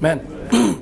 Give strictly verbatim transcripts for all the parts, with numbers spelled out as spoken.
Amen.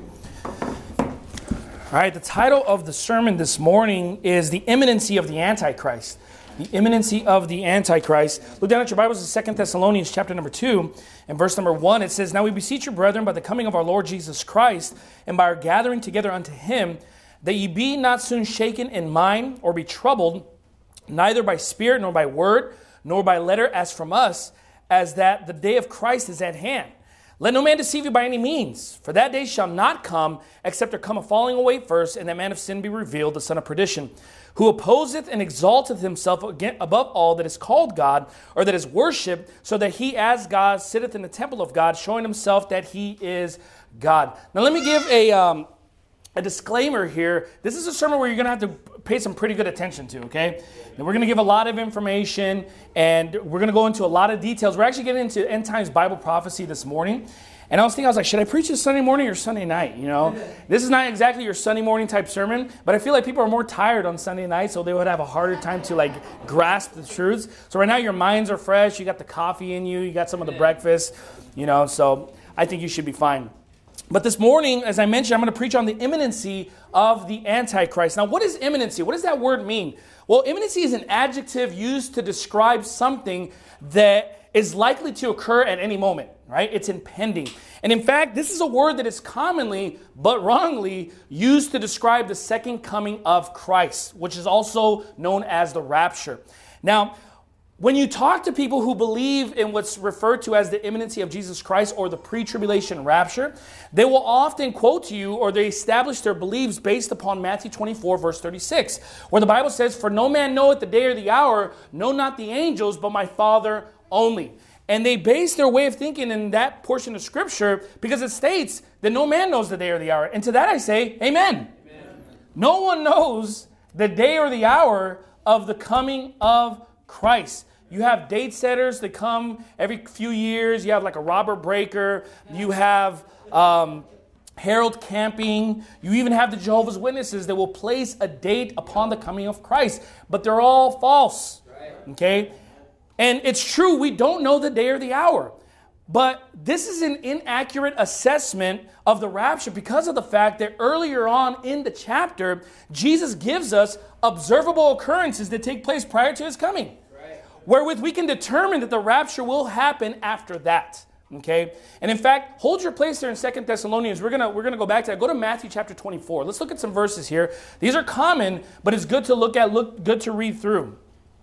All right, the title of the sermon this morning is The Imminency of the Antichrist. The imminency of the Antichrist. Look down at your Bibles in Second Thessalonians chapter number two and verse number one. It says, "Now we beseech you, brethren, by the coming of our Lord Jesus Christ, and by our gathering together unto him, that ye be not soon shaken in mind, or be troubled, neither by spirit, nor by word, nor by letter as from us, as that the day of Christ is at hand. Let no man deceive you by any means, for that day shall not come, except there come a falling away first, and that man of sin be revealed, the son of perdition, who opposeth and exalteth himself again above all that is called God, or that is worshipped, so that he as God sitteth in the temple of God, showing himself that he is God." Now let me give a um, a disclaimer here. This is a sermon where you're going to have to pay some pretty good attention to, okay? And we're going to give a lot of information, and we're going to go into a lot of details. We're actually getting into end times Bible prophecy this morning. And I was thinking, I was like, should I preach this Sunday morning or Sunday night? You know, this is not exactly your Sunday morning type sermon, but I feel like people are more tired on Sunday night, so they would have a harder time to like grasp the truths. So right now your minds are fresh. You got the coffee in you. You got some of the breakfast, you know, so I think you should be fine. But this morning, as I mentioned, I'm going to preach on the imminency of the Antichrist. Now, what is imminency? What does that word mean? Well, imminency is an adjective used to describe something that is likely to occur at any moment, right? It's impending. And in fact, this is a word that is commonly, but wrongly, used to describe the second coming of Christ, which is also known as the rapture. Now, when you talk to people who believe in what's referred to as the imminency of Jesus Christ or the pre-tribulation rapture, they will often quote to you, or they establish their beliefs based upon Matthew twenty-four, verse thirty-six, where the Bible says, "For no man knoweth the day or the hour, no not the angels, but my Father only." And they base their way of thinking in that portion of Scripture because it states that no man knows the day or the hour. And to that I say, amen. Amen. No one knows the day or the hour of the coming of Christ. You have date setters that come every few years. You have like a Robert Breaker. You have um, Harold Camping. You even have the Jehovah's Witnesses that will place a date upon the coming of Christ. But they're all false. Okay? And it's true, we don't know the day or the hour. But this is an inaccurate assessment of the rapture because of the fact that earlier on in the chapter, Jesus gives us observable occurrences that take place prior to his coming, wherewith we can determine that the rapture will happen after that. Okay? And in fact, hold your place there in Second Thessalonians. We're gonna we're gonna go back to that. Go to Matthew chapter twenty-four. Let's look at some verses here. These are common, but it's good to look at, look good to read through.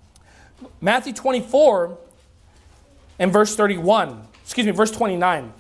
Matthew twenty-four and verse thirty-one. Excuse me, verse twenty-nine.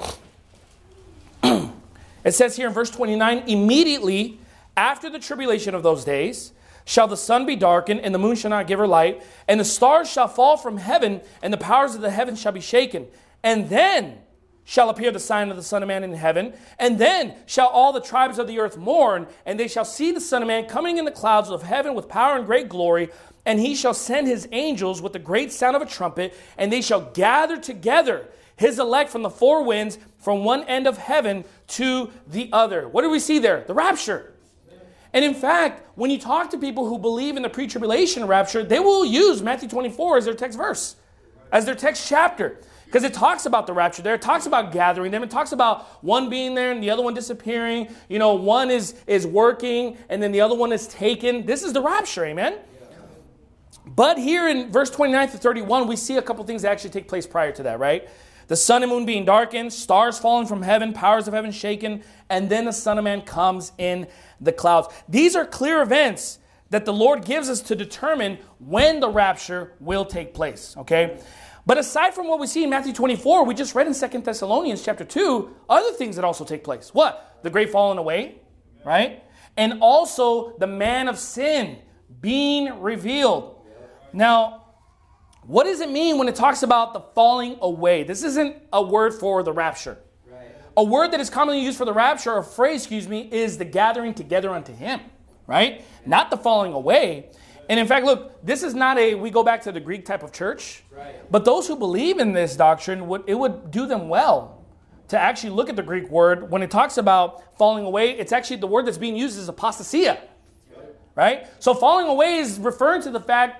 It says here in verse twenty-nine, "Immediately after the tribulation of those days shall the sun be darkened, and the moon shall not give her light, and the stars shall fall from heaven, and the powers of the heavens shall be shaken. And then shall appear the sign of the Son of Man in heaven, and then shall all the tribes of the earth mourn, and they shall see the Son of Man coming in the clouds of heaven with power and great glory, and he shall send his angels with the great sound of a trumpet, and they shall gather together his elect from the four winds, from one end of heaven to the other." What do we see there? The rapture. And in fact, when you talk to people who believe in the pre-tribulation rapture, they will use Matthew twenty-four as their text verse, as their text chapter. Because it talks about the rapture there. It talks about gathering them. It talks about one being there and the other one disappearing. You know, one is, is working and then the other one is taken. This is the rapture, amen? But here in verse twenty-nine to thirty-one, we see a couple things that actually take place prior to that, right? The sun and moon being darkened, stars falling from heaven, powers of heaven shaken, and then the Son of Man comes in the clouds. These are clear events that the Lord gives us to determine when the rapture will take place, okay? But aside from what we see in Matthew twenty-four, we just read in Second Thessalonians chapter two, other things that also take place. What? The great falling away, right? And also the man of sin being revealed. Now, what does it mean when it talks about the falling away? This isn't a word for the rapture. Right. A word that is commonly used for the rapture, or a phrase, excuse me, is the gathering together unto him, right? Not the falling away. And in fact, look, this is not a, we go back to the Greek type of church, right. But those who believe in this doctrine, would it would do them well to actually look at the Greek word. When it talks about falling away, it's actually the word that's being used is apostasia, right? So falling away is referring to the fact that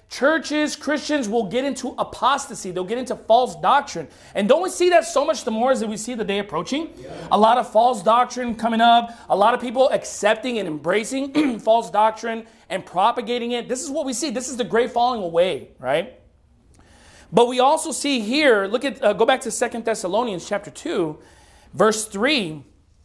churches, Christians will get into apostasy. They'll get into false doctrine. And don't we see that so much the more as we see the day approaching? Yeah. A lot of false doctrine coming up. A lot of people accepting and embracing false doctrine and propagating it. This is what we see. This is the great falling away, right? But we also see here, look at, uh, go back to Second Thessalonians chapter two, verse three.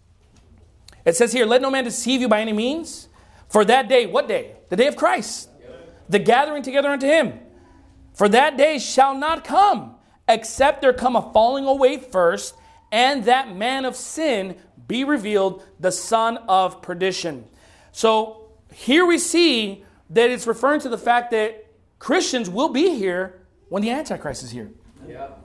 It says here, let no man deceive you by any means. For that day, what day? The day of Christ. The gathering together unto him. For that day shall not come, except there come a falling away first, and that man of sin be revealed, the son of perdition. So here we see that it's referring to the fact that Christians will be here when the Antichrist is here. Yep.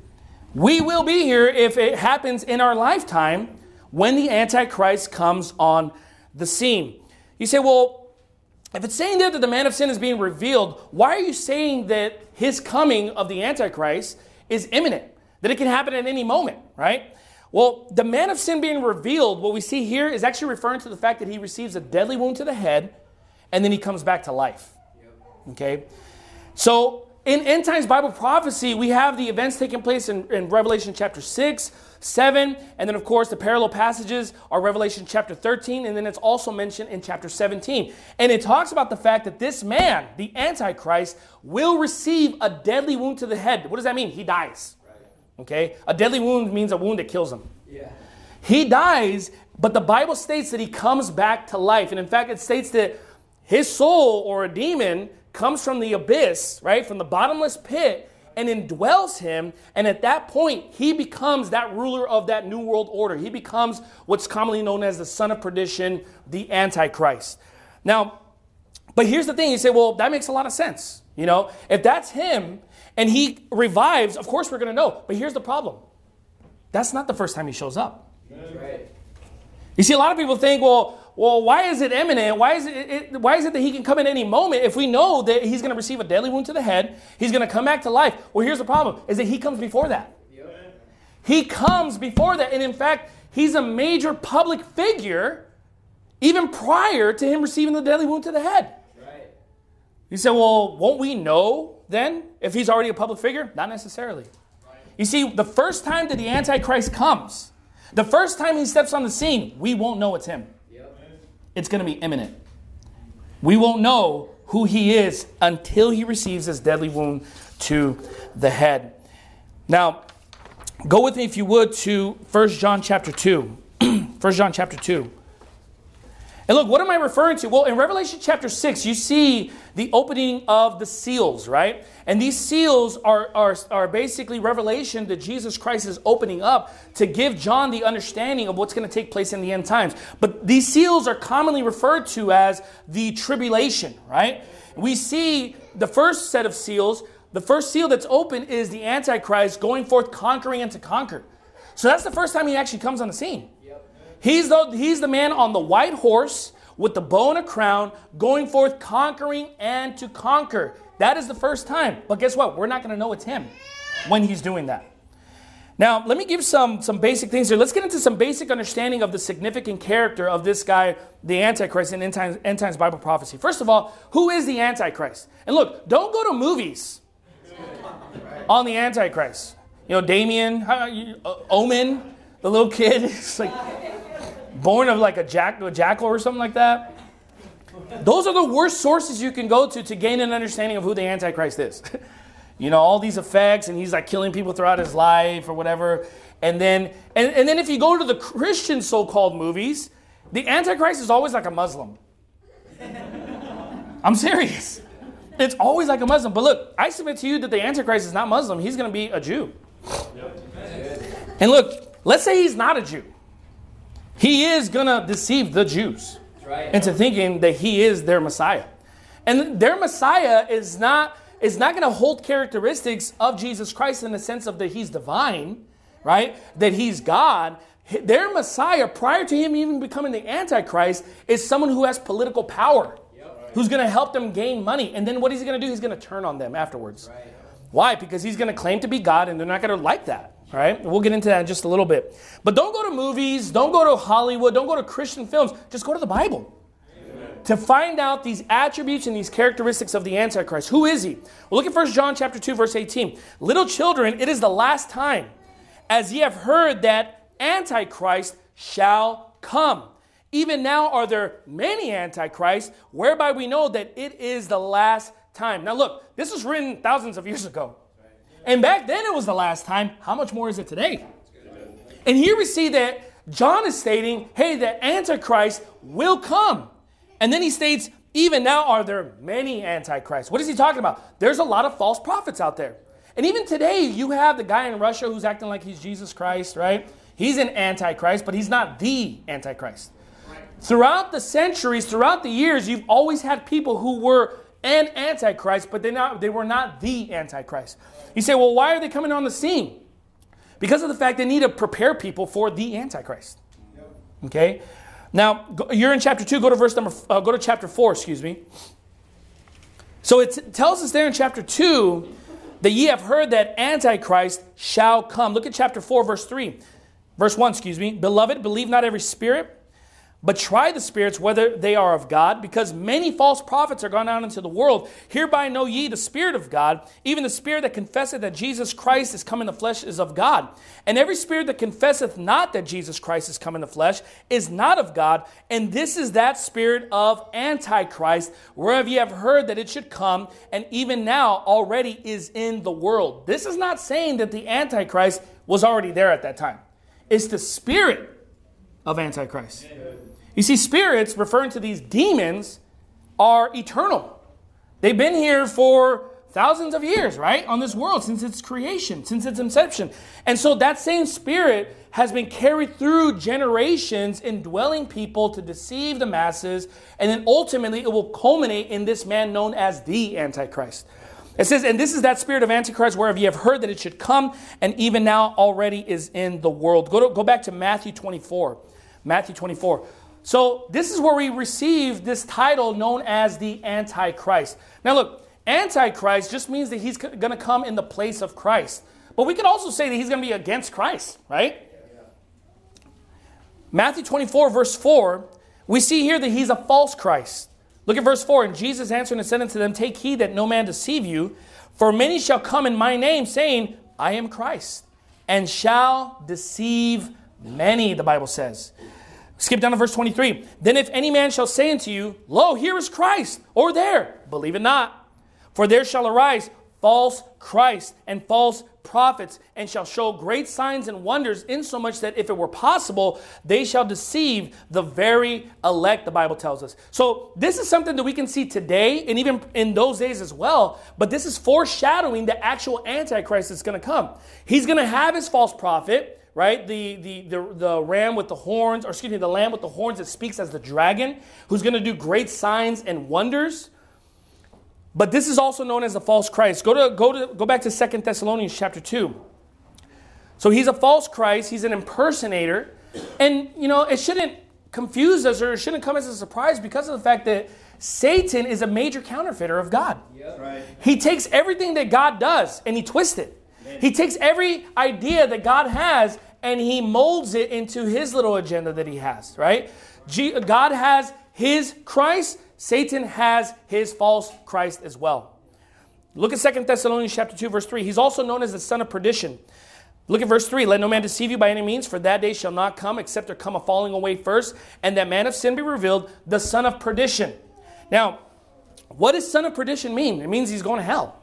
We will be here if it happens in our lifetime when the Antichrist comes on the scene. You say, well, if it's saying there that the man of sin is being revealed, why are you saying that his coming of the Antichrist is imminent? That it can happen at any moment, right? Well, the man of sin being revealed, what we see here is actually referring to the fact that he receives a deadly wound to the head and then he comes back to life. Okay? So in end times Bible prophecy, we have the events taking place in, in Revelation chapter six, seven, and then of course the parallel passages are Revelation chapter thirteen, and then it's also mentioned in chapter seventeen. And it talks about the fact that this man, the Antichrist, will receive a deadly wound to the head. What does that mean? He dies. Okay? A deadly wound means a wound that kills him. Yeah. He dies, but the Bible states that he comes back to life. And in fact, it states that his soul or a demon comes from the abyss, right? From the bottomless pit, and indwells him, and at that point, he becomes that ruler of that new world order. He becomes what's commonly known as the son of perdition, the Antichrist. Now, but here's the thing. You say, well, that makes a lot of sense. You know, if that's him, and he revives, of course we're going to know. But here's the problem. That's not the first time he shows up. That's right. You see, a lot of people think, well, well, why is it imminent? Why is it, it, why is it that he can come at any moment if we know that he's going to receive a deadly wound to the head, he's going to come back to life? Well, here's the problem, is that he comes before that. Yep. He comes before that, and in fact, he's a major public figure even prior to him receiving the deadly wound to the head. Right. You say, well, won't we know then if he's already a public figure? Not necessarily. Right. You see, the first time that the Antichrist comes, the first time he steps on the scene, we won't know it's him. It's going to be imminent. We won't know who he is until he receives this deadly wound to the head. Now, go with me, if you would, to First John chapter two. First John chapter two. And look, what am I referring to? Well, in Revelation chapter six, you see the opening of the seals, right? And these seals are, are, are basically revelation that Jesus Christ is opening up to give John the understanding of what's going to take place in the end times. But these seals are commonly referred to as the tribulation, right? We see the first set of seals. The first seal that's open is the Antichrist going forth conquering and to conquer. So that's the first time he actually comes on the scene. He's the, he's the man on the white horse with the bow and a crown going forth conquering and to conquer. That is the first time. But guess what? We're not going to know it's him when he's doing that. Now, let me give some, some basic things here. Let's get into some basic understanding of the significant character of this guy, the Antichrist, in End Times, End Times Bible prophecy. First of all, who is the Antichrist? And look, don't go to movies on the Antichrist. You know, Damien, how, you, uh, Omen, the little kid, it's like born of like a, jack, a jackal or something like that. Those are the worst sources you can go to to gain an understanding of who the Antichrist is. You know, all these effects, and he's like killing people throughout his life or whatever. And then, and, and then if you go to the Christian so-called movies, the Antichrist is always like a Muslim. I'm serious. It's always like a Muslim. But look, I submit to you that the Antichrist is not Muslim. He's going to be a Jew. Yep. And look, let's say he's not a Jew. He is going to deceive the Jews right. into thinking that he is their Messiah. And their Messiah is not, is not going to hold characteristics of Jesus Christ in the sense of that he's divine, right? That he's God. Their Messiah, prior to him even becoming the Antichrist, is someone who has political power, yep. right. who's going to help them gain money. And then what is he going to do? He's going to turn on them afterwards. Right. Why? Because he's going to claim to be God, and they're not going to like that. All right, we'll get into that in just a little bit. But don't go to movies, don't go to Hollywood, don't go to Christian films. Just go to the Bible. Amen. to find out these attributes and these characteristics of the Antichrist. Who is he? Well, look at First John chapter two, verse eighteen. Little children, it is the last time, as ye have heard that Antichrist shall come. Even now are there many Antichrists, whereby we know that it is the last time. Now look, this was written thousands of years ago. And back then it was the last time. How much more is it today? And here we see that John is stating, hey, the Antichrist will come. And then he states, even now are there many Antichrists. What is he talking about? There's a lot of false prophets out there. And even today, you have the guy in Russia who's acting like he's Jesus Christ, right? He's an Antichrist, but he's not the Antichrist. Throughout the centuries, throughout the years, you've always had people who were an Antichrist, but they not they were not the Antichrist. You say, well, why are they coming on the scene? Because of the fact they need to prepare people for the Antichrist. Okay? Now, you're in chapter two. Go to verse number. Uh, go to chapter four. Excuse me. So it tells us there in chapter two that ye have heard that Antichrist shall come. Look at chapter four, verse three, verse one. Excuse me. Beloved, believe not every spirit, but try the spirits whether they are of God, because many false prophets are gone out into the world. Hereby know ye the Spirit of God, even the Spirit that confesseth that Jesus Christ is come in the flesh is of God. And every spirit that confesseth not that Jesus Christ is come in the flesh is not of God. And this is that spirit of Antichrist, whereof ye have heard that it should come, and even now already is in the world. This is not saying that the Antichrist was already there at that time. It's the spirit of Antichrist. You see, spirits, referring to these demons, are eternal. They've been here for thousands of years, right? On this world, since its creation, since its inception. And so that same spirit has been carried through generations, indwelling people to deceive the masses. And then ultimately it will culminate in this man known as the Antichrist. It says, and this is that spirit of Antichrist, whereof ye have heard that it should come, and even now already is in the world. Go to, go back to Matthew twenty-four. Matthew twenty-four. So this is where we receive this title known as the Antichrist. Now look, Antichrist just means that he's going to come in the place of Christ. But we could also say that he's going to be against Christ, right? Matthew twenty-four, verse four, we see here that he's a false Christ. Look at verse four. And Jesus answered and said unto them, take heed that no man deceive you, for many shall come in my name, saying, I am Christ, and shall deceive many, the Bible says. Skip down to verse twenty-three. Then if any man shall say unto you, lo, here is Christ, or there, believe it not. For there shall arise false Christ and false prophets, and shall show great signs and wonders, insomuch that if it were possible, they shall deceive the very elect, the Bible tells us. So this is something that we can see today, and even in those days as well. But this is foreshadowing the actual Antichrist that's going to come. He's going to have his false prophet, right? The, the, the, the ram with the horns, or excuse me, the lamb with the horns that speaks as the dragon, who's going to do great signs and wonders. But this is also known as the false Christ. Go to go to go back to Second Thessalonians chapter two. So he's a false Christ, he's an impersonator. And you know, it shouldn't confuse us, or it shouldn't come as a surprise, because of the fact that Satan is a major counterfeiter of God. Yep. Right. He takes everything that God does and he twists it. Amen. He takes every idea that God has and he molds it into his little agenda that he has, right? G- God has his Christ, Satan has his false Christ as well. Look at Second Thessalonians chapter two, verse three. He's also known as the son of perdition. Look at verse three. Let no man deceive you by any means, for that day shall not come, except there come a falling away first, and that man of sin be revealed, the son of perdition. Now, what does son of perdition mean? It means he's going to hell.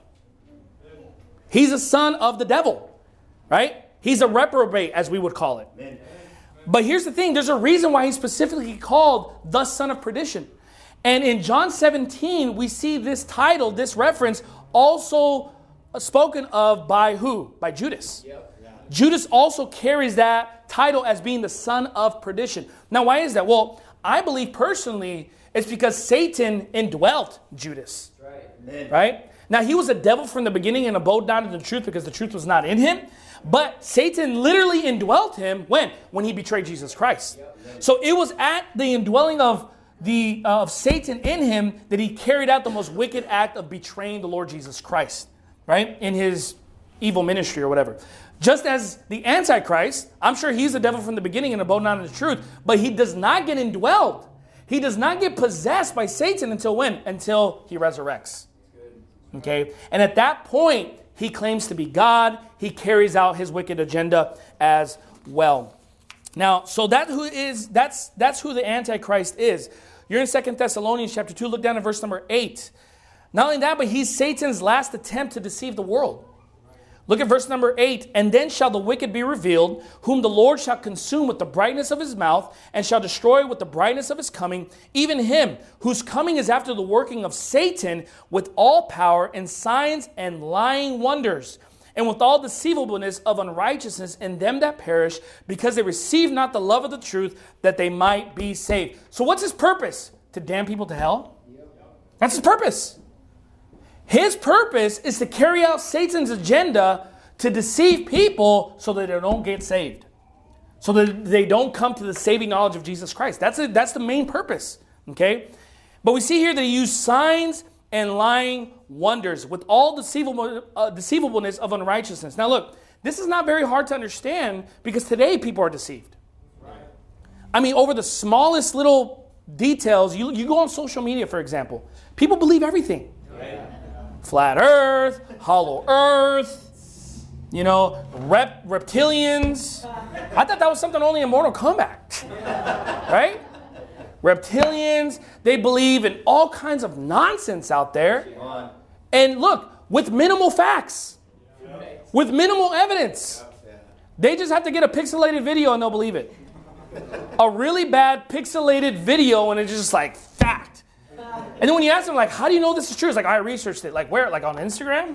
He's a son of the devil, right? He's a reprobate, as we would call it. Amen. But here's the thing. There's a reason why he's specifically called the son of perdition. And in John seventeen, we see this title, this reference, also spoken of by who? By Judas. Yep. Yeah. Judas also carries that title as being the son of perdition. Now, why is that? Well, I believe personally it's because Satan indwelt Judas. Right. Right? Now, he was a devil from the beginning and abode not in the truth because the truth was not in him. But Satan literally indwelt him when? When he betrayed Jesus Christ. Yep. So it was at the indwelling of the uh, of Satan in him that he carried out the most wicked act of betraying the Lord Jesus Christ, right? In his evil ministry or whatever. Just as the Antichrist, I'm sure he's the devil from the beginning and abode not in the truth, but he does not get indwelled. he does not get possessed by Satan until when? Until he resurrects. Okay? And at that point, he claims to be God. He carries out his wicked agenda as well. Now, so that who is that's that's who the Antichrist is. You're in Second Thessalonians chapter two. Look down at verse number eight. Not only that, but he's Satan's last attempt to deceive the world. Look at verse number eight. And then shall the wicked be revealed, whom the Lord shall consume with the brightness of his mouth, and shall destroy with the brightness of his coming, even him whose coming is after the working of Satan with all power and signs and lying wonders, and with all deceivableness of unrighteousness in them that perish, because they receive not the love of the truth, that they might be saved. So what's his purpose? To damn people to hell? That's his purpose. His purpose is to carry out Satan's agenda to deceive people so that they don't get saved. So that they don't come to the saving knowledge of Jesus Christ. That's it. That's the main purpose. Okay? But we see here that he used signs and lying wonders with all deceivable, uh, deceivableness of unrighteousness. Now look, this is not very hard to understand because today people are deceived. Right. I mean, over the smallest little details, you, you go on social media, for example, people believe everything. Right. Flat earth, hollow earth, you know, rep, reptilians. I thought that was something only in Mortal Kombat, right? Reptilians, they believe in all kinds of nonsense out there. And look, with minimal facts, with minimal evidence. They just have to get a pixelated video and they'll believe it. A really bad pixelated video and it's just like fact. And then when you ask them, like, how do you know this is true? It's like, I researched it. Like, where? Like on Instagram?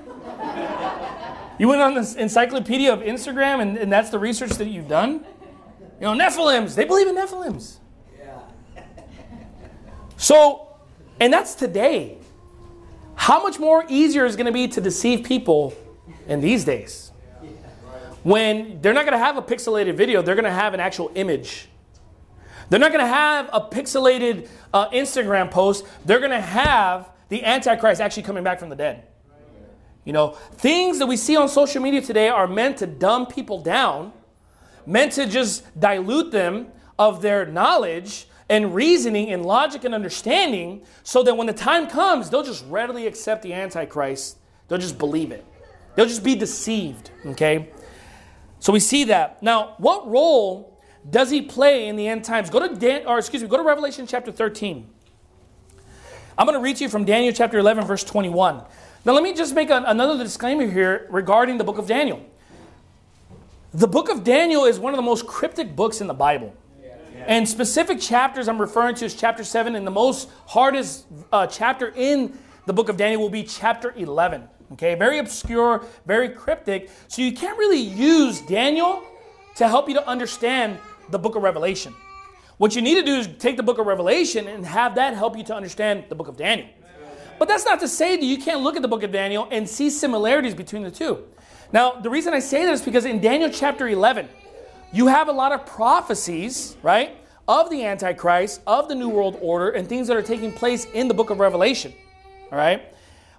You went on this encyclopedia of Instagram and, and that's the research that you've done? You know, Nephilims. They believe in Nephilims. Yeah. So, and that's today. How much more easier is it going to be to deceive people in these days? When they're not going to have a pixelated video, they're going to have an actual image. They're not going to have a pixelated uh, Instagram post. They're going to have the Antichrist actually coming back from the dead. You know, things that we see on social media today are meant to dumb people down, meant to just dilute them of their knowledge and reasoning and logic and understanding so that when the time comes, they'll just readily accept the Antichrist. They'll just believe it. They'll just be deceived, okay? So we see that. Now, what role does he play in the end times? Go to Dan, or excuse me, go to Revelation chapter thirteen. I'm going to read to you from Daniel chapter eleven, verse twenty-one. Now let me just make a, another disclaimer here regarding the book of Daniel. The book of Daniel is one of the most cryptic books in the Bible. Yeah. And specific chapters I'm referring to is chapter seven, and the most hardest uh, chapter in the book of Daniel will be chapter eleven. Okay, very obscure, very cryptic. So you can't really use Daniel to help you to understand the book of Revelation. What you need to do is take the book of Revelation and have that help you to understand the book of Daniel. But that's not to say that you can't look at the book of Daniel and see similarities between the two. Now, the reason I say that is because in Daniel chapter eleven, you have a lot of prophecies, right, of the Antichrist, of the New World Order, and things that are taking place in the book of Revelation. All right?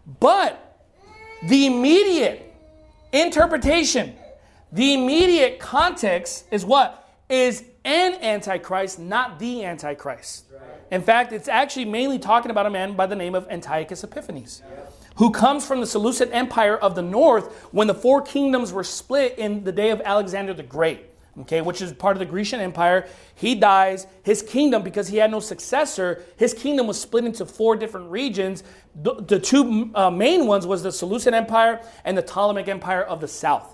But the immediate interpretation, the immediate context is what? Is an Antichrist, not the Antichrist. Right. In fact, it's actually mainly talking about a man by the name of Antiochus Epiphanes, yeah, who comes from the Seleucid Empire of the north when the four kingdoms were split in the day of Alexander the Great, okay, which is part of the Grecian Empire. He dies. His kingdom, because he had no successor, his kingdom was split into four different regions. The, the two uh, main ones was the Seleucid Empire and the Ptolemaic Empire of the south.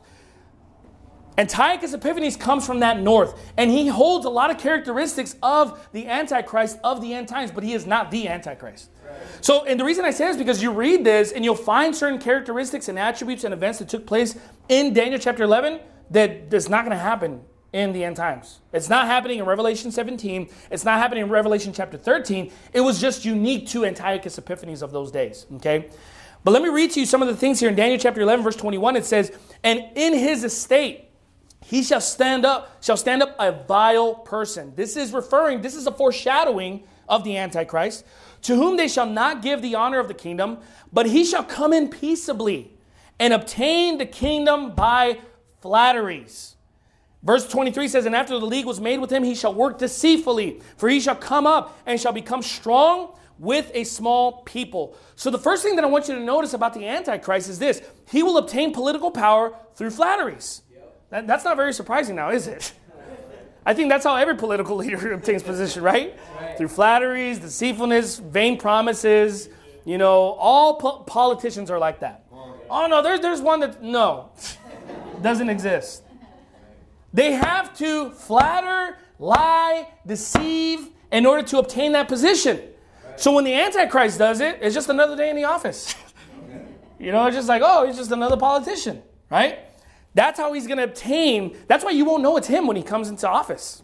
Antiochus Epiphanes comes from that north, and he holds a lot of characteristics of the Antichrist of the end times, but he is not the Antichrist. Right. So, and the reason I say this is because you read this and you'll find certain characteristics and attributes and events that took place in Daniel chapter eleven that is not going to happen in the end times. It's not happening in Revelation seventeen. It's not happening in Revelation chapter thirteen. It was just unique to Antiochus Epiphanes of those days, okay? But let me read to you some of the things here in Daniel chapter eleven, verse twenty-one. It says, and in his estate, he shall stand up, shall stand up a vile person. This is referring, this is a foreshadowing of the Antichrist, to whom they shall not give the honor of the kingdom, but he shall come in peaceably and obtain the kingdom by flatteries. Verse twenty-three says, and after the league was made with him, he shall work deceitfully, for he shall come up and shall become strong with a small people. So the first thing that I want you to notice about the Antichrist is this. He will obtain political power through flatteries. That, that's not very surprising now, is it? I think that's how every political leader obtains position, right? right? Through flatteries, deceitfulness, vain promises. You know, all po- politicians are like that. Oh, no, there's, there's one that, no, doesn't exist. They have to flatter, lie, deceive in order to obtain that position. So when the Antichrist does it, it's just another day in the office. You know, it's just like, oh, he's just another politician, right? That's how he's going to obtain. That's why you won't know it's him when he comes into office.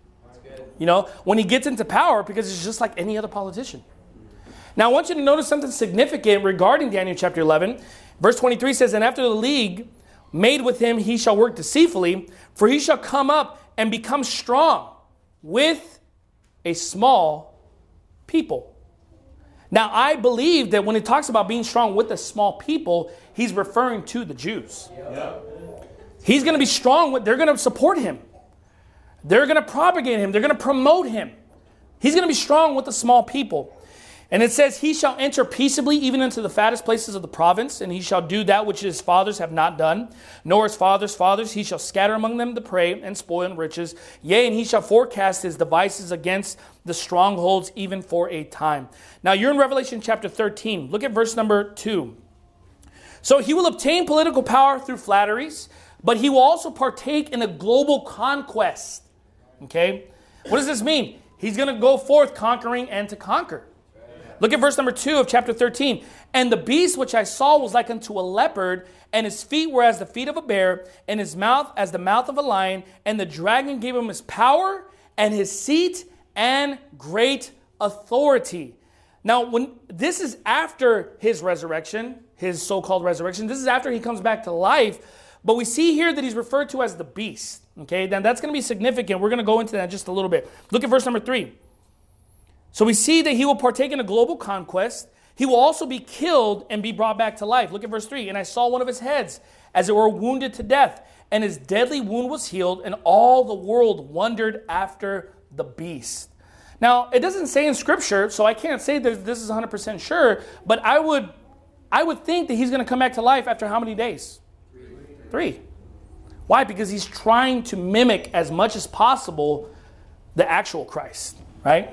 You know, when he gets into power, because it's just like any other politician. Now, I want you to notice something significant regarding Daniel chapter eleven. Verse twenty-three says, and after the league made with him, he shall work deceitfully, for he shall come up and become strong with a small people. Now, I believe that when it talks about being strong with a small people, he's referring to the Jews. Yep. He's going to be strong with, they're going to support him. They're going to propagate him. They're going to promote him. He's going to be strong with the small people. And it says, he shall enter peaceably even into the fattest places of the province, and he shall do that which his fathers have not done, nor his fathers' fathers. He shall scatter among them the prey and spoil and riches. Yea, and he shall forecast his devices against the strongholds even for a time. Now you're in Revelation chapter thirteen. Look at verse number two. So he will obtain political power through flatteries, but he will also partake in a global conquest. Okay? What does this mean? He's going to go forth conquering and to conquer. Look at verse number two of chapter thirteen. And the beast which I saw was like unto a leopard, and his feet were as the feet of a bear, and his mouth as the mouth of a lion. And the dragon gave him his power and his seat and great authority. Now, when this is after his resurrection, his so-called resurrection, this is after he comes back to life. But we see here that he's referred to as the beast. Okay, then that's going to be significant. We're going to go into that just a little bit. Look at verse number three. So we see that he will partake in a global conquest. He will also be killed and be brought back to life. Look at verse three. And I saw one of his heads, as it were, wounded to death, and his deadly wound was healed, and all the world wondered after the beast. Now, it doesn't say in Scripture, so I can't say that this is one hundred percent sure, but I would, I would think that he's going to come back to life after how many days? Three. Three. Why? Because he's trying to mimic as much as possible the actual Christ, right?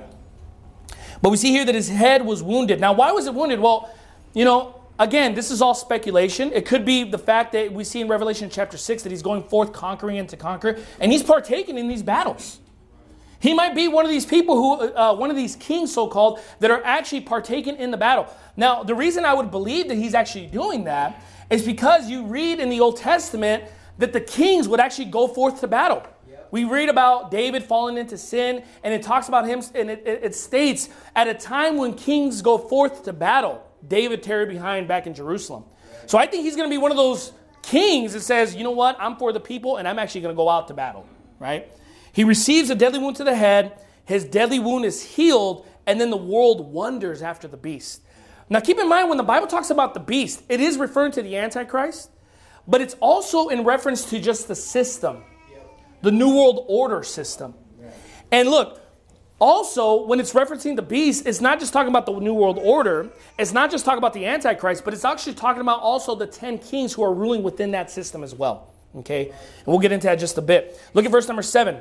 But we see here that his head was wounded. Now, why was it wounded? Well, you know, again, this is all speculation. It could be the fact that we see in Revelation chapter six that he's going forth conquering and to conquer, and he's partaking in these battles. He might be one of these people who, uh, one of these kings, so-called, that are actually partaking in the battle. Now, the reason I would believe that he's actually doing that is because you read in the Old Testament that the kings would actually go forth to battle. We read about David falling into sin, and it talks about him, and it, it, it states, at a time when kings go forth to battle, David tarried behind back in Jerusalem. So I think he's going to be one of those kings that says, you know what, I'm for the people, and I'm actually going to go out to battle, right? He receives a deadly wound to the head, his deadly wound is healed, and then the world wonders after the beast. Now keep in mind, when the Bible talks about the beast, it is referring to the Antichrist, but it's also in reference to just the system. The New World Order system. And look, also, when it's referencing the beast, it's not just talking about the New World Order. It's not just talking about the Antichrist, but it's actually talking about also the ten kings who are ruling within that system as well. Okay? And we'll get into that just a bit. Look at verse number seven.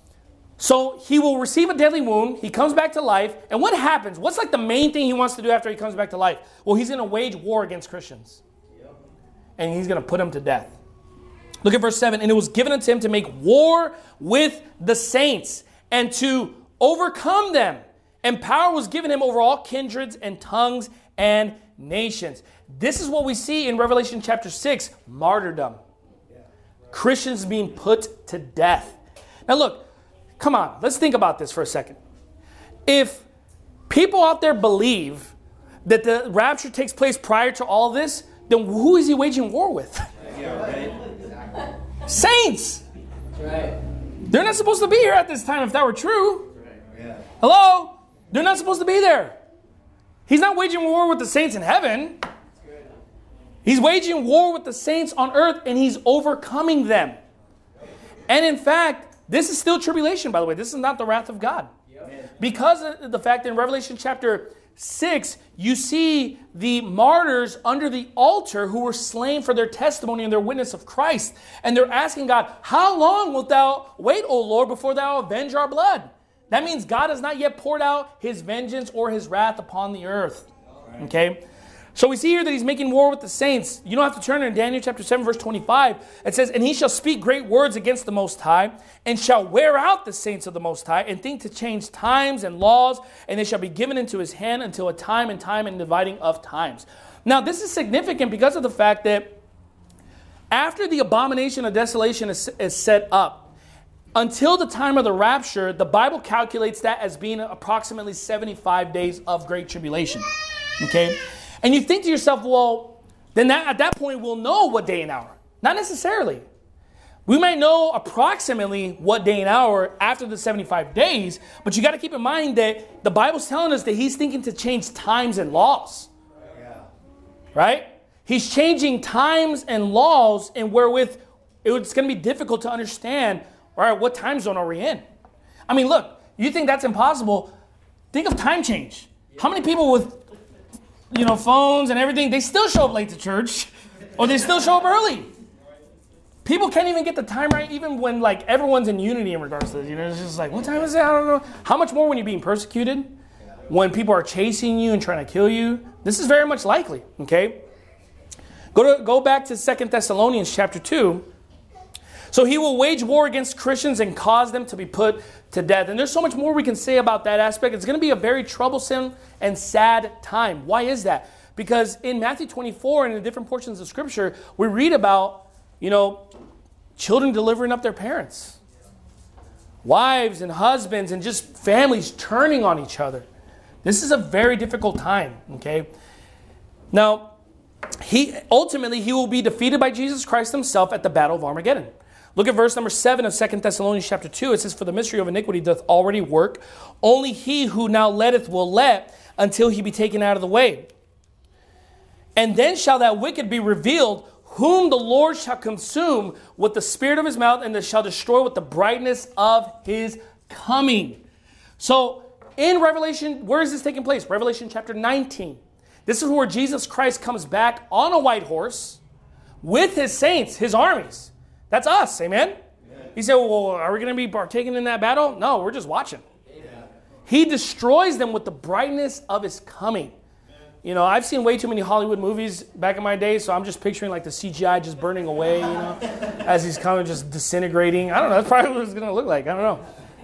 So he will receive a deadly wound. He comes back to life. And what happens? What's like the main thing he wants to do after he comes back to life? Well, he's going to wage war against Christians. And he's going to put them to death. Look at verse seven. And it was given unto him to make war with the saints and to overcome them. And power was given him over all kindreds and tongues and nations. This is what we see in Revelation chapter six, martyrdom. Christians being put to death. Now look, come on, let's think about this for a second. If people out there believe that the rapture takes place prior to all this, then who is he waging war with? Yeah, right. Saints. Right. They're not supposed to be here at this time if that were true. Right. Yeah. Hello? They're not supposed to be there. He's not waging war with the saints in heaven. He's waging war with the saints on earth, and he's overcoming them. And in fact, this is still tribulation, by the way. This is not the wrath of God. Yep. Because of the fact that in Revelation chapter six, you see the martyrs under the altar who were slain for their testimony and their witness of Christ. And they're asking God, how long wilt thou wait, O Lord, before thou avenge our blood? That means God has not yet poured out his vengeance or his wrath upon the earth. Okay? So we see here that he's making war with the saints. You don't have to turn in Daniel chapter seven, verse twenty-five. It says, and he shall speak great words against the Most High, and shall wear out the saints of the Most High, and think to change times and laws, and they shall be given into his hand until a time and time and dividing of times. Now, this is significant because of the fact that after the abomination of desolation is, is set up, until the time of the rapture, the Bible calculates that as being approximately seventy-five days of great tribulation. Okay? And you think to yourself, well, then that, at that point we'll know what day and hour. Not necessarily. We might know approximately what day and hour after the seventy-five days, but you got to keep in mind that the Bible's telling us that he's thinking to change times and laws. Yeah. Right? He's changing times and laws, and wherewith it's going to be difficult to understand, all right, what time zone are we in? I mean, look, you think that's impossible. Think of time change. How many people with you know, phones and everything, they still show up late to church, or they still show up early. People can't even get the time right, even when like everyone's in unity in regards to this. You know, it's just like, what time is it? I don't know. How much more when you're being persecuted, when people are chasing you and trying to kill you? This is very much likely. Okay, go to go back to Second Thessalonians chapter two. So he will wage war against Christians and cause them to be put to death. And there's so much more we can say about that aspect. It's going to be a very troublesome and sad time. Why is that? Because in Matthew twenty-four and in different portions of Scripture, we read about, you know, children delivering up their parents. Wives and husbands and just families turning on each other. This is a very difficult time, okay? Now, he ultimately, he will be defeated by Jesus Christ himself at the battle of Armageddon. Look at verse number seven of Second Thessalonians chapter two. It says, for the mystery of iniquity doth already work. Only he who now letteth will let until he be taken out of the way. And then shall that wicked be revealed, whom the Lord shall consume with the spirit of his mouth, and shall destroy with the brightness of his coming. So in Revelation, where is this taking place? Revelation chapter nineteen. This is where Jesus Christ comes back on a white horse with his saints, his armies. That's us, amen? Amen. He said, well, are we going to be partaking in that battle? No, we're just watching. Amen. He destroys them with the brightness of his coming. Amen. You know, I've seen way too many Hollywood movies back in my day, so I'm just picturing like the C G I just burning away, you know, as he's coming, just disintegrating. I don't know, that's probably what it's going to look like. I don't know.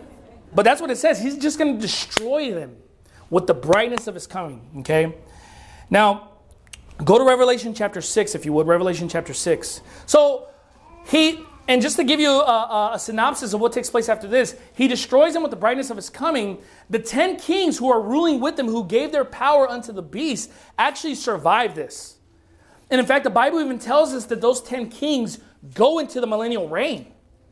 But that's what it says. He's just going to destroy them with the brightness of his coming, okay? Now, go to Revelation chapter six, if you would. Revelation chapter six. So, He, and just to give you a, a, a synopsis of what takes place after this, he destroys them with the brightness of his coming. The ten kings who are ruling with him, who gave their power unto the beast, actually survived this. And in fact, the Bible even tells us that those ten kings go into the millennial reign.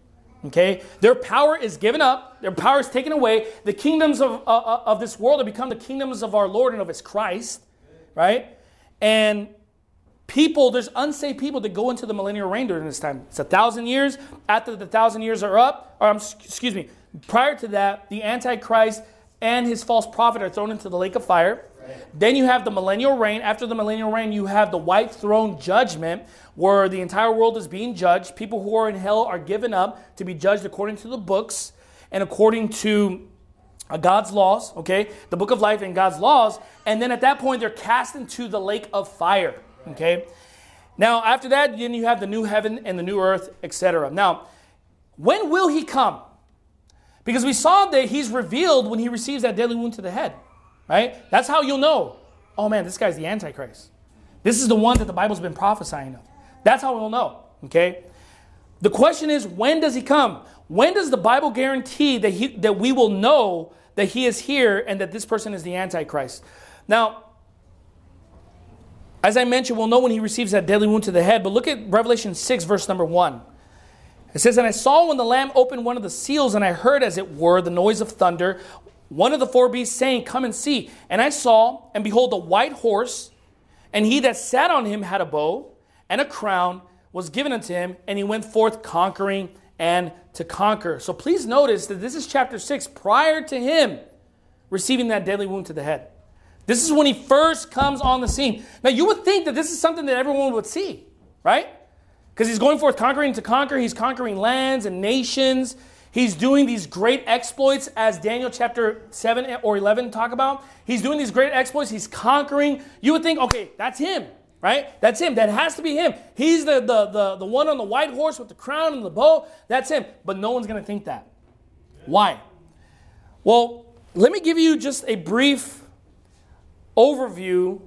Okay? Their power is given up. Their power is taken away. The kingdoms of, uh, of this world have become the kingdoms of our Lord and of his Christ. Right? And people, there's unsaved people that go into the millennial reign during this time. It's a thousand years. After the thousand years are up, or um, excuse me, prior to that, the Antichrist and his false prophet are thrown into the lake of fire. Right. Then you have the millennial reign. After the millennial reign, you have the white throne judgment, where the entire world is being judged. People who are in hell are given up to be judged according to the books and according to uh, God's laws, okay? The book of life and God's laws. And then at that point, they're cast into the lake of fire. Okay. Now, after that, then you have the new heaven and the new earth, et cetera. Now, when will he come? Because we saw that he's revealed when he receives that deadly wound to the head, right? That's how you'll know, oh man, this guy's the Antichrist. This is the one that the Bible's been prophesying of. That's how we'll know, okay? The question is, when does he come? When does the Bible guarantee that he, that we will know that he is here and that this person is the Antichrist? Now, as I mentioned, we'll know when he receives that deadly wound to the head. But look at Revelation six, verse number one. It says, and I saw when the Lamb opened one of the seals, and I heard, as it were, the noise of thunder, one of the four beasts saying, come and see. And I saw, and behold, a white horse, and he that sat on him had a bow, and a crown was given unto him, and he went forth conquering and to conquer. So please notice that this is chapter six, prior to him receiving that deadly wound to the head. This is when he first comes on the scene. Now, you would think that this is something that everyone would see, right? Because he's going forth conquering to conquer. He's conquering lands and nations. He's doing these great exploits, as Daniel chapter seven or eleven talk about. He's doing these great exploits. He's conquering. You would think, okay, that's him, right? That's him. That has to be him. He's the, the, the, the one on the white horse with the crown and the bow. That's him. But no one's going to think that. Why? Well, let me give you just a brief overview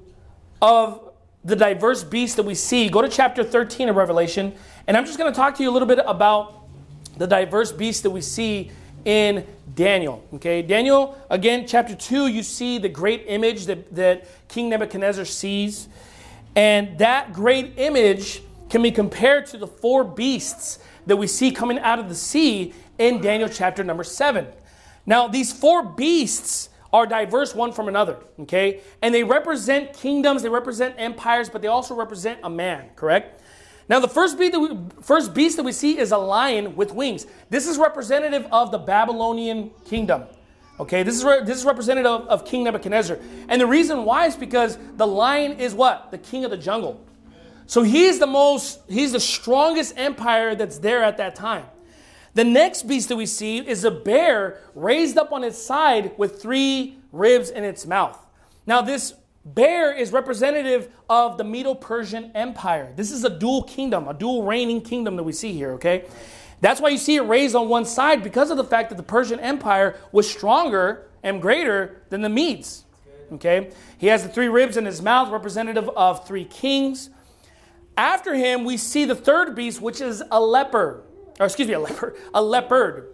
of the diverse beasts that we see. Go to chapter thirteen of Revelation, and I'm just going to talk to you a little bit about the diverse beasts that we see in Daniel. Okay, Daniel, again, chapter two, you see the great image that, that King Nebuchadnezzar sees, and that great image can be compared to the four beasts that we see coming out of the sea in Daniel chapter number seven. Now, these four beasts are diverse one from another, okay? And they represent kingdoms, they represent empires, but they also represent a man, correct? Now, the first beast that we, first beast that we see is a lion with wings. This is representative of the Babylonian kingdom, okay? This is, re, this is representative of, of King Nebuchadnezzar. And the reason why is because the lion is what? The king of the jungle. So he's the most, he's the strongest empire that's there at that time. The next beast that we see is a bear raised up on its side with three ribs in its mouth. Now, this bear is representative of the Medo-Persian Empire. This is a dual kingdom, a dual reigning kingdom that we see here, okay? That's why you see it raised on one side, because of the fact that the Persian Empire was stronger and greater than the Medes, okay? He has the three ribs in his mouth, representative of three kings. After him, we see the third beast, which is a leopard. Or excuse me, a leopard, a leopard.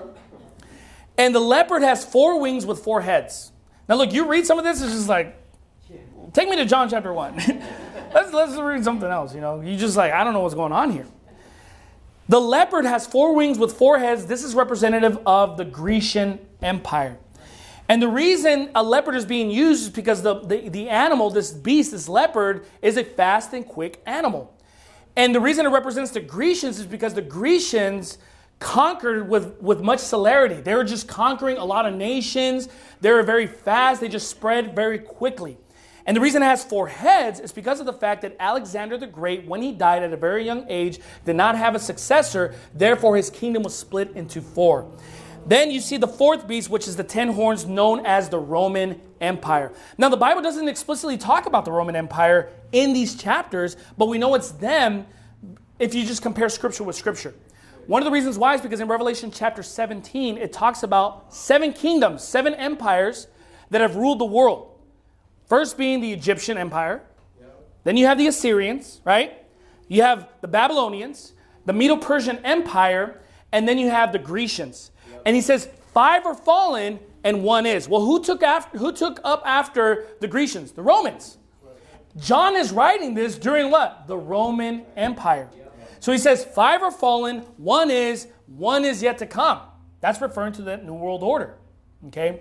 And the leopard has four wings with four heads. Now look, you read some of this, it's just like, take me to John chapter one. let's, let's read something else, you know. You just like, I don't know what's going on here. The leopard has four wings with four heads. This is representative of the Grecian Empire. And the reason a leopard is being used is because the, the, the animal, this beast, this leopard, is a fast and quick animal. And the reason it represents the Grecians is because the Grecians conquered with, with much celerity. They were just conquering a lot of nations. They were very fast. They just spread very quickly. And the reason it has four heads is because of the fact that Alexander the Great, when he died at a very young age, did not have a successor. Therefore, his kingdom was split into four. Then you see the fourth beast, which is the ten horns, known as the Roman Empire. Now, the Bible doesn't explicitly talk about the Roman Empire in these chapters, but we know it's them if you just compare Scripture with Scripture. One of the reasons why is because in Revelation chapter seventeen, it talks about seven kingdoms, seven empires that have ruled the world. First being the Egyptian Empire. Yep. Then you have the Assyrians, right? You have the Babylonians, the Medo-Persian Empire, and then you have the Grecians. Yep. And he says, five are fallen and one is. Well, who took after, who took up after the Grecians? The Romans. Right. John is writing this during what? The Roman Empire. Yep. So he says, five are fallen, one is, one is yet to come. That's referring to the New World Order. Okay?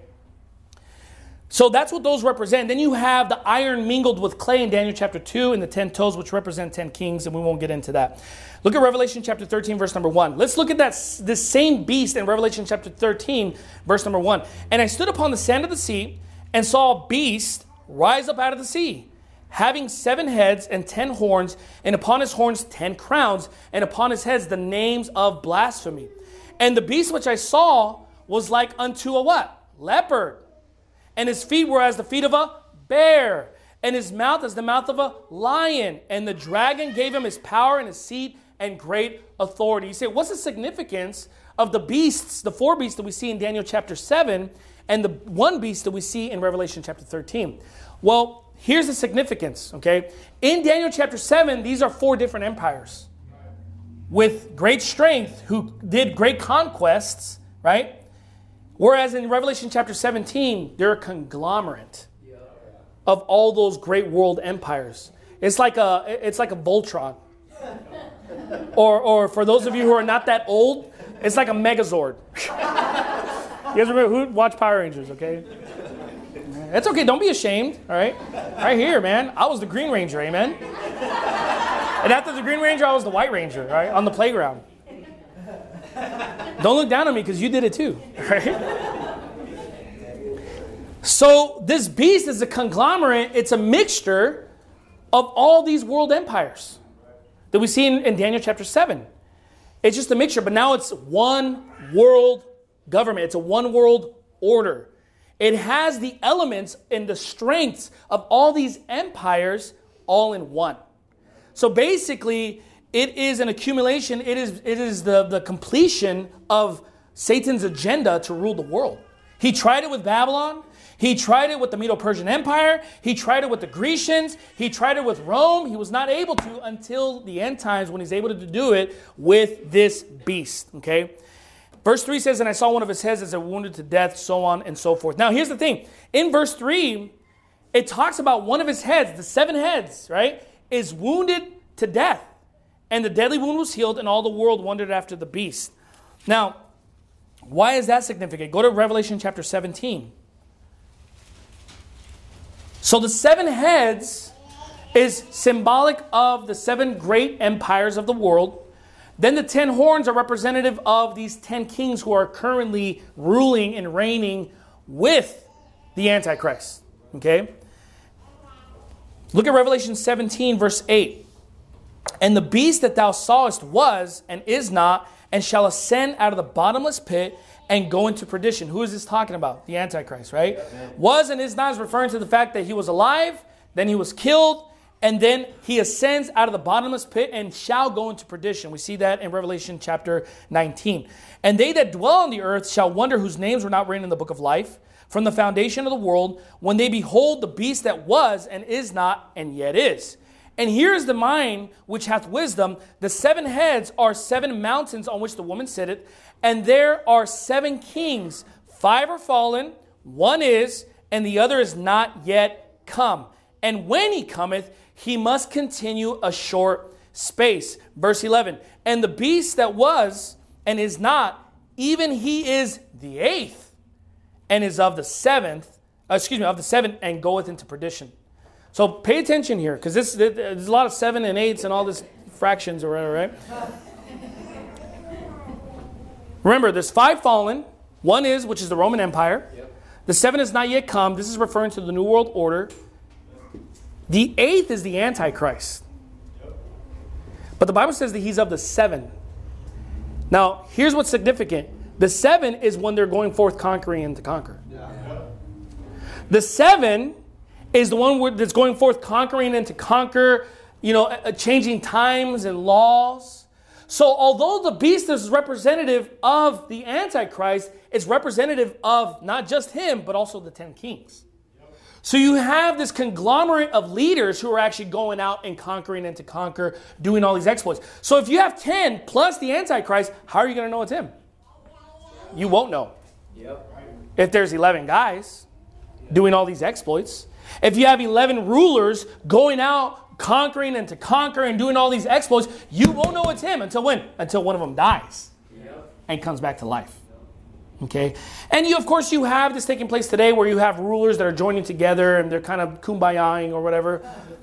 So that's what those represent. Then you have the iron mingled with clay in Daniel chapter two and the ten toes, which represent ten kings, and we won't get into that. Look at Revelation chapter thirteen, verse number one. Let's look at that this same beast in Revelation chapter thirteen, verse number one. And I stood upon the sand of the sea and saw a beast rise up out of the sea, having seven heads and ten horns, and upon his horns ten crowns, and upon his heads the names of blasphemy. And the beast which I saw was like unto a what? Leopard. And his feet were as the feet of a bear, and his mouth as the mouth of a lion. And the dragon gave him his power and his seat and great authority. You say, what's the significance of the beasts, the four beasts that we see in Daniel chapter seven, and the one beast that we see in Revelation chapter thirteen? Well, here's the significance, okay? In Daniel chapter seven, these are four different empires with great strength who did great conquests, right? Whereas in Revelation chapter seventeen, they're a conglomerate of all those great world empires. It's like a it's like a Voltron. Or or for those of you who are not that old, it's like a Megazord. You guys remember who watched Power Rangers, okay? It's okay, don't be ashamed, all right? Right here, man. I was the Green Ranger, amen? And after the Green Ranger, I was the White Ranger, right? On the playground. Don't look down on me because you did it too. Right? So this beast is a conglomerate. It's a mixture of all these world empires that we see in, in Daniel chapter seven. It's just a mixture, but now it's one world government. It's a one world order. It has the elements and the strengths of all these empires all in one. So basically, it is an accumulation. It is, it is the, the completion of Satan's agenda to rule the world. He tried it with Babylon. He tried it with the Medo-Persian Empire. He tried it with the Grecians. He tried it with Rome. He was not able to until the end times when he's able to do it with this beast. Okay? Verse three says, and I saw one of his heads as a wounded to death, so on and so forth. Now, here's the thing. In verse three, it talks about one of his heads, the seven heads, right, is wounded to death. And the deadly wound was healed, and all the world wondered after the beast. Now, why is that significant? Go to Revelation chapter seventeen. So the seven heads is symbolic of the seven great empires of the world. Then the ten horns are representative of these ten kings who are currently ruling and reigning with the Antichrist. Okay? Look at Revelation seventeen, verse eight. And the beast that thou sawest was and is not, and shall ascend out of the bottomless pit and go into perdition. Who is this talking about? The Antichrist, right? Yeah, was and is not is referring to the fact that he was alive, then he was killed, and then he ascends out of the bottomless pit and shall go into perdition. We see that in Revelation chapter nineteen. And they that dwell on the earth shall wonder whose names were not written in the book of life from the foundation of the world, when they behold the beast that was and is not and yet is. And here is the mind which hath wisdom. The seven heads are seven mountains on which the woman sitteth, and there are seven kings. Five are fallen, one is, and the other is not yet come. And when he cometh, he must continue a short space. Verse eleven. And the beast that was and is not, even he is the eighth, and is of the seventh, uh, excuse me, of the seven, and goeth into perdition. So pay attention here, because this there's a lot of seven and eights and all this fractions or whatever, right? Remember, there's five fallen. One is, which is the Roman Empire. Yep. The seven is not yet come. This is referring to the New World Order. The eighth is the Antichrist. Yep. But the Bible says that he's of the seven. Now, here's what's significant. The seven is when they're going forth conquering and to conquer. Yeah. The seven is the one that's going forth conquering and to conquer, you know, changing times and laws. So although the beast is representative of the Antichrist, it's representative of not just him, but also the ten kings. Yep. So you have this conglomerate of leaders who are actually going out and conquering and to conquer, doing all these exploits. So if you have ten plus the Antichrist, how are you going to know it's him? You won't know. Yep. If there's eleven guys doing all these exploits. If you have eleven rulers going out, conquering and to conquer and doing all these exploits, you won't know it's him until when? Until one of them dies yep. and comes back to life. Okay? And you, of course, you have this taking place today where you have rulers that are joining together and they're kind of kumbayaing or whatever.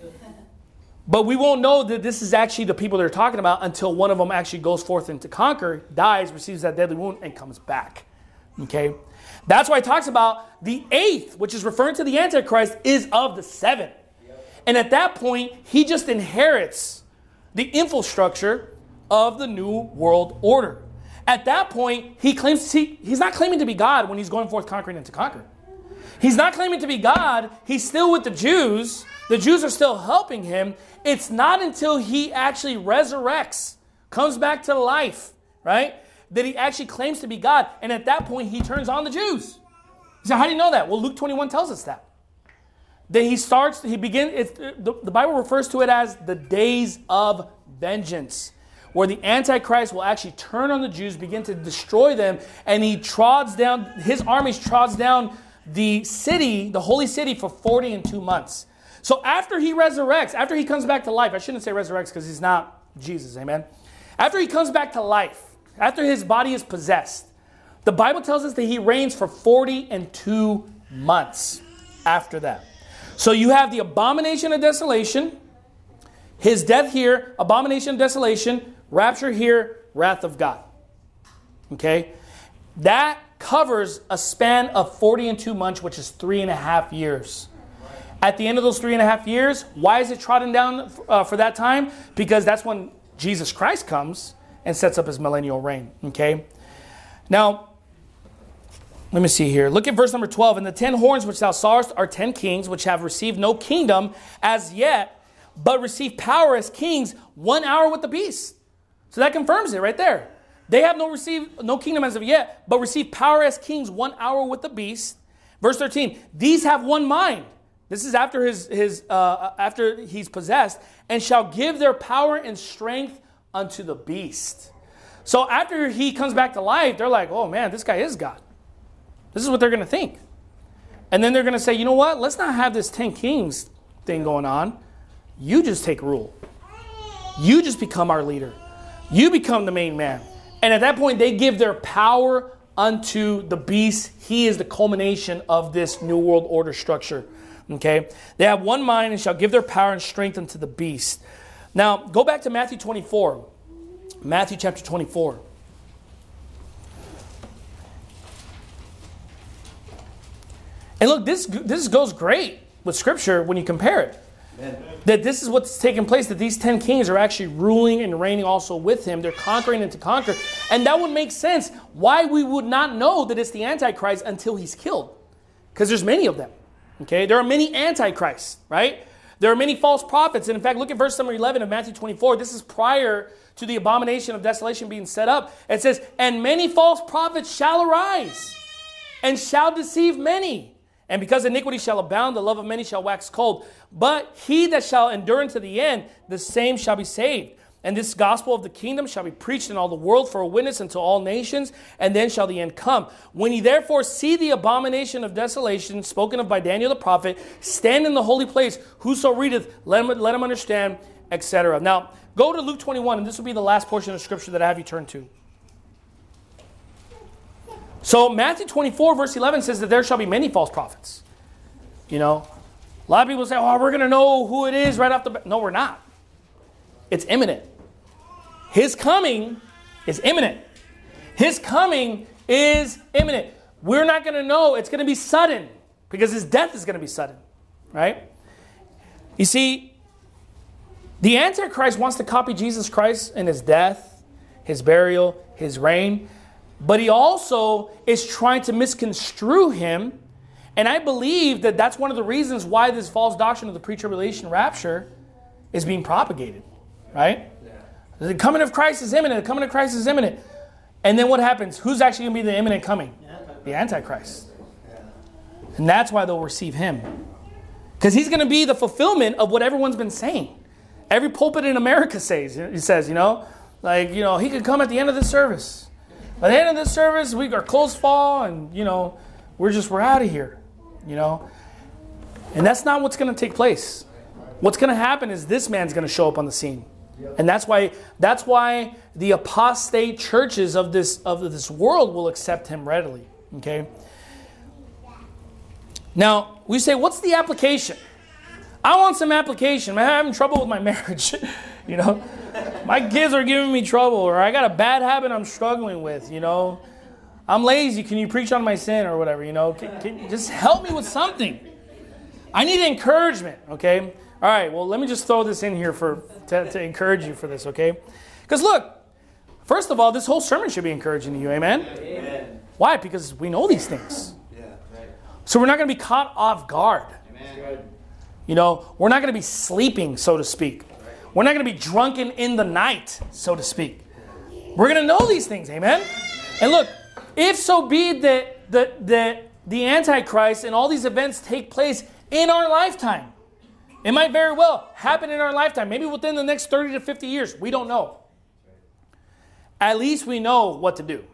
But we won't know that this is actually the people they're talking about until one of them actually goes forth and to conquer, dies, receives that deadly wound, and comes back. Okay? That's why it talks about the eighth, which is referring to the Antichrist, is of the seven. Yep. And at that point, he just inherits the infrastructure of the New World Order. At that point, he claims he, he's not claiming to be God when he's going forth conquering and to conquer. He's not claiming to be God. He's still with the Jews. The Jews are still helping him. It's not until he actually resurrects, comes back to life, right, that he actually claims to be God. And at that point, he turns on the Jews. So how do you know that? Well, Luke twenty-one tells us that. Then he starts, he begins, it's, the, the Bible refers to it as the days of vengeance, where the Antichrist will actually turn on the Jews, begin to destroy them, and he trods down, his armies trods down the city, the holy city, for forty and two months. So after he resurrects, after he comes back to life, I shouldn't say resurrects because he's not Jesus, amen? After he comes back to life, after his body is possessed, the Bible tells us that he reigns for forty and two months after that. So you have the abomination of desolation, his death here, abomination of desolation, rapture here, wrath of God. Okay? That covers a span of forty and two months, which is three and a half years. At the end of those three and a half years, why is it trodden down uh, for that time? Because that's when Jesus Christ comes and sets up his millennial reign. Okay? Now, let me see here. Look at verse number twelve. And the ten horns which thou sawest are ten kings, which have received no kingdom as yet, but receive power as kings one hour with the beast. So that confirms it right there. They have no receive no kingdom as of yet, but receive power as kings one hour with the beast. Verse thirteen. These have one mind. This is after his his uh, after he's possessed, and shall give their power and strength unto the beast. So after he comes back to life, they're like, oh man, this guy is God. This is what they're going to think. And then they're going to say, you know what? Let's not have this ten kings thing going on. You just take rule. You just become our leader. You become the main man. And at that point, they give their power unto the beast. He is the culmination of this new world order structure. Okay? They have one mind and shall give their power and strength unto the beast. Now, go back to Matthew twenty-four. Matthew chapter twenty-four. And look, this, this goes great with Scripture when you compare it. Amen. That this is what's taking place, that these ten kings are actually ruling and reigning also with him. They're conquering and to conquer. And that would make sense why we would not know that it's the Antichrist until he's killed. Because there's many of them. Okay, there are many Antichrists, right? There are many false prophets. And in fact, look at verse number eleven of Matthew twenty-four. This is prior to the abomination of desolation being set up. It says, and many false prophets shall arise and shall deceive many. And because iniquity shall abound, the love of many shall wax cold. But he that shall endure unto the end, the same shall be saved. And this gospel of the kingdom shall be preached in all the world for a witness unto all nations, and then shall the end come. When ye therefore see the abomination of desolation, spoken of by Daniel the prophet, stand in the holy place. Whoso readeth, let him, let him understand, et cetera. Now, go to Luke twenty-one, and this will be the last portion of Scripture that I have you turn to. So Matthew twenty-four, verse eleven says that there shall be many false prophets. You know, a lot of people say, oh, we're going to know who it is right off the bat. No, we're not. It's imminent. His coming is imminent. His coming is imminent. We're not going to know. It's going to be sudden because his death is going to be sudden, right? You see, the Antichrist wants to copy Jesus Christ in his death, his burial, his reign. But he also is trying to misconstrue him. And I believe that that's one of the reasons why this false doctrine of the pre-tribulation rapture is being propagated. Right? Yeah. The coming of Christ is imminent. The coming of Christ is imminent. And then what happens? Who's actually going to be the imminent coming? The Antichrist. And that's why they'll receive him. Because he's going to be the fulfillment of what everyone's been saying. Every pulpit in America says, he says, you know, like, you know, he could come at the end of this service. By the end of this service, we our clothes fall, and you know, we're just we're out of here, you know. And that's not what's going to take place. What's going to happen is this man's going to show up on the scene, and that's why that's why the apostate churches of this of this world will accept him readily. Okay. Now we say, what's the application? I want some application. I'm having trouble with my marriage, you know. My kids are giving me trouble, or I got a bad habit I'm struggling with, you know. I'm lazy. Can you preach on my sin or whatever, you know? Can, can, just help me with something. I need encouragement, okay? All right, well, let me just throw this in here for to, to encourage you for this, okay? Because look, first of all, this whole sermon should be encouraging to you, amen? Amen. Why? Because we know these things. Yeah, right. So we're not going to be caught off guard. Amen. You know, we're not going to be sleeping, so to speak. We're not going to be drunken in the night, so to speak. We're going to know these things, amen? And look, if so be that the, the, the Antichrist and all these events take place in our lifetime, it might very well happen in our lifetime, maybe within the next thirty to fifty years. We don't know. At least we know what to do.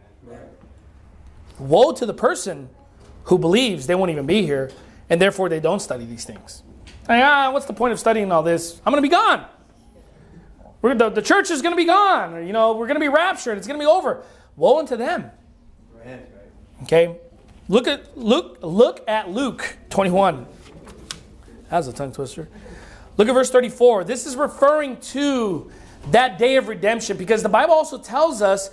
Woe to the person who believes they won't even be here, and therefore they don't study these things. Like, ah, what's the point of studying all this? I'm going to be gone. We're, the, the church is going to be gone. Or, you know, we're going to be raptured. It's going to be over. Woe unto them. Okay? Look at Luke, look at Luke twenty-one. That was a tongue twister. Look at verse thirty-four. This is referring to that day of redemption, because the Bible also tells us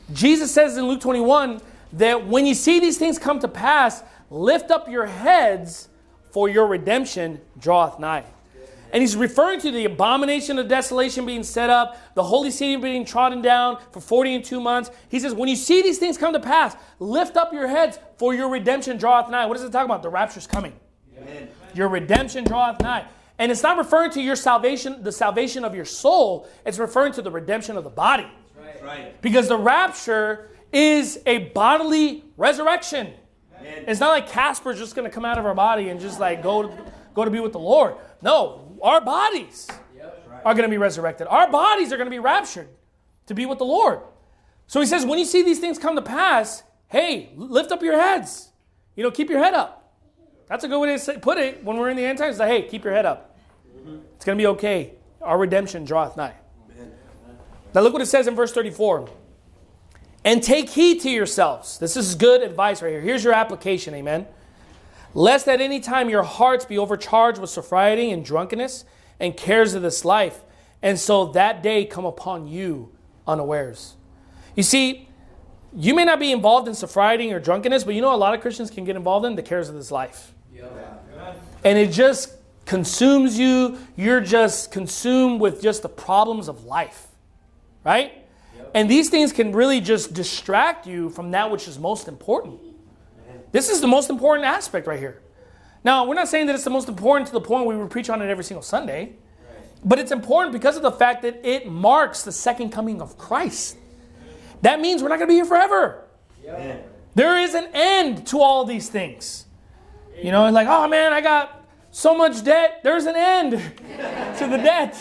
Jesus says in Luke twenty-one that when you see these things come to pass, lift up your heads, for your redemption draweth nigh. And he's referring to the abomination of desolation being set up, the holy city being trodden down for forty and two months. He says, when you see these things come to pass, lift up your heads, for your redemption draweth nigh. What does it talk about? The rapture's coming. Amen. Your redemption draweth nigh. And it's not referring to your salvation, the salvation of your soul. It's referring to the redemption of the body. Right. Right. Because the rapture is a bodily resurrection. Amen. It's not like Casper's just going to come out of our body and just like go to, go to be with the Lord. No. Our bodies yep, right. are going to be resurrected. Our bodies are going to be raptured to be with the Lord. So he says, when you see these things come to pass, hey, lift up your heads. You know, keep your head up. That's a good way to say, put it when we're in the end times. Like, hey, keep your head up. Mm-hmm. It's going to be okay. Our redemption draweth nigh. Amen. Now look what it says in verse thirty-four. And take heed to yourselves. This is good advice right here. Here's your application, amen. Lest at any time your hearts be overcharged with sobriety and drunkenness and cares of this life, and so that day come upon you unawares. You see, you may not be involved in sobriety or drunkenness, but you know a lot of Christians can get involved in the cares of this life. Yeah. And it just consumes you. You're just consumed with just the problems of life, right? Yep. And these things can really just distract you from that which is most important. This is the most important aspect right here. Now, we're not saying that it's the most important to the point where we preach on it every single Sunday. Right. But it's important because of the fact that it marks the second coming of Christ. That means we're not going to be here forever. Yep. There is an end to all these things. You know, like, oh man, I got so much debt. There's an end to the debt.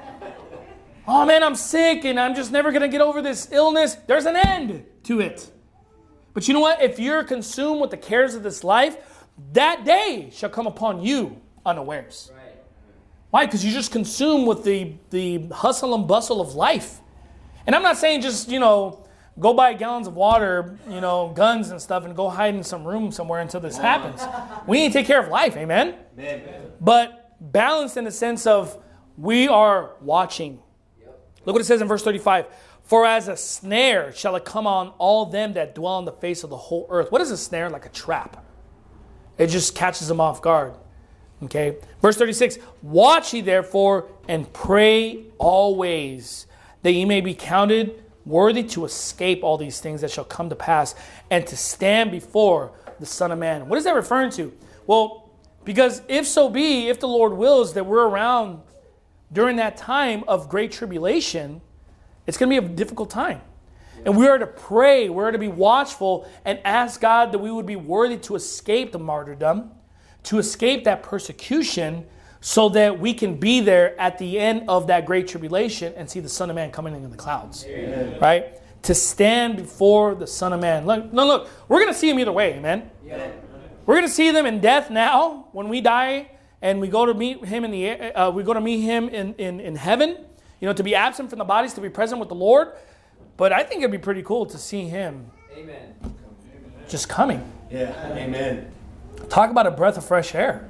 Oh man, I'm sick and I'm just never going to get over this illness. There's an end to it. But you know what? If you're consumed with the cares of this life, that day shall come upon you unawares. Right. Why? Because you're just consumed with the, the hustle and bustle of life. And I'm not saying just, you know, go buy gallons of water, you know, guns and stuff, and go hide in some room somewhere until this happens. We need to take care of life, amen? Amen. But balanced in the sense of we are watching. Yep. Look what it says in verse thirty-five. For as a snare shall it come on all them that dwell on the face of the whole earth. What is a snare? Like a trap. It just catches them off guard. Okay. Verse thirty-six. Watch ye therefore and pray always, that ye may be counted worthy to escape all these things that shall come to pass, and to stand before the Son of Man. What is that referring to? Well, because if so be, if the Lord wills that we're around during that time of great tribulation, it's going to be a difficult time. And we are to pray, we are to be watchful and ask God that we would be worthy to escape the martyrdom, to escape that persecution, so that we can be there at the end of that great tribulation and see the Son of Man coming in the clouds. Amen. Right? To stand before the Son of Man. Look, no, look, we're going to see him either way, amen? Yeah. We're going to see them in death now when we die and we go to meet him in the uh, we go to meet him in, in, in heaven. You know, to be absent from the bodies, to be present with the Lord. But I think it'd be pretty cool to see him Amen. Just coming. Yeah. Amen. Talk about a breath of fresh air.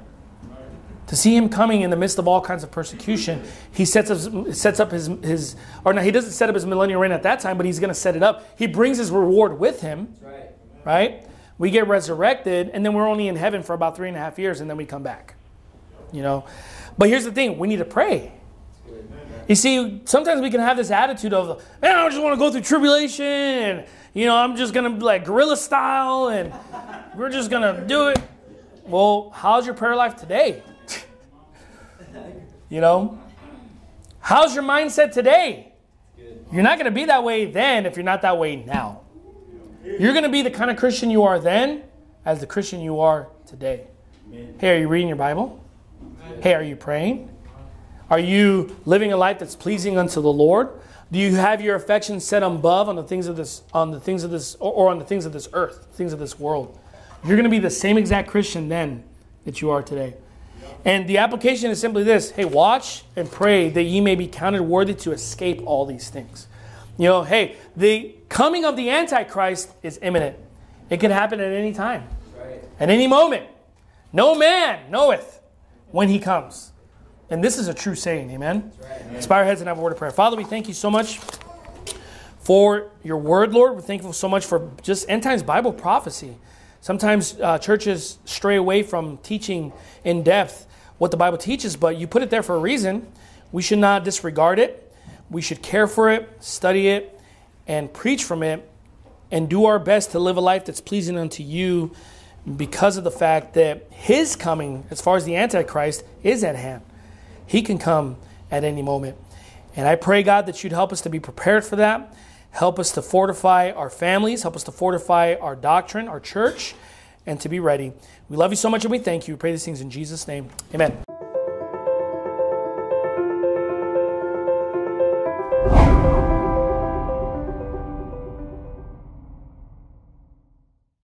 To see him coming in the midst of all kinds of persecution. He sets up, sets up his, his, or no, he doesn't set up his millennial reign at that time, but he's going to set it up. He brings his reward with him. Right. Right? We get resurrected, and then we're only in heaven for about three and a half years, and then we come back. You know? But here's the thing. We need to pray. You see, sometimes we can have this attitude of, man, I just want to go through tribulation, and, you know, I'm just going to be like guerrilla style, and we're just going to do it. Well, how's your prayer life today? You know? How's your mindset today? You're not going to be that way then if you're not that way now. You're going to be the kind of Christian you are then as the Christian you are today. Hey, are you reading your Bible? Hey, are you praying? Are you living a life that's pleasing unto the Lord? Do you have your affections set above on the things of this, on the things of this, or on the things of this earth, things of this world? You're going to be the same exact Christian then that you are today. And the application is simply this: hey, watch and pray that ye may be counted worthy to escape all these things. You know, hey, the coming of the Antichrist is imminent. It can happen at any time, right. At any moment. No man knoweth when he comes. And this is a true saying, amen? Right. Let's bow our heads and have a word of prayer. Father, we thank you so much for your word, Lord. We're thankful so much for just end times Bible prophecy. Sometimes uh, churches stray away from teaching in depth what the Bible teaches, but you put it there for a reason. We should not disregard it. We should care for it, study it, and preach from it, and do our best to live a life that's pleasing unto you, because of the fact that his coming, as far as the Antichrist, is at hand. He can come at any moment. And I pray, God, that you'd help us to be prepared for that. Help us to fortify our families. Help us to fortify our doctrine, our church, and to be ready. We love you so much and we thank you. We pray these things in Jesus' name. Amen.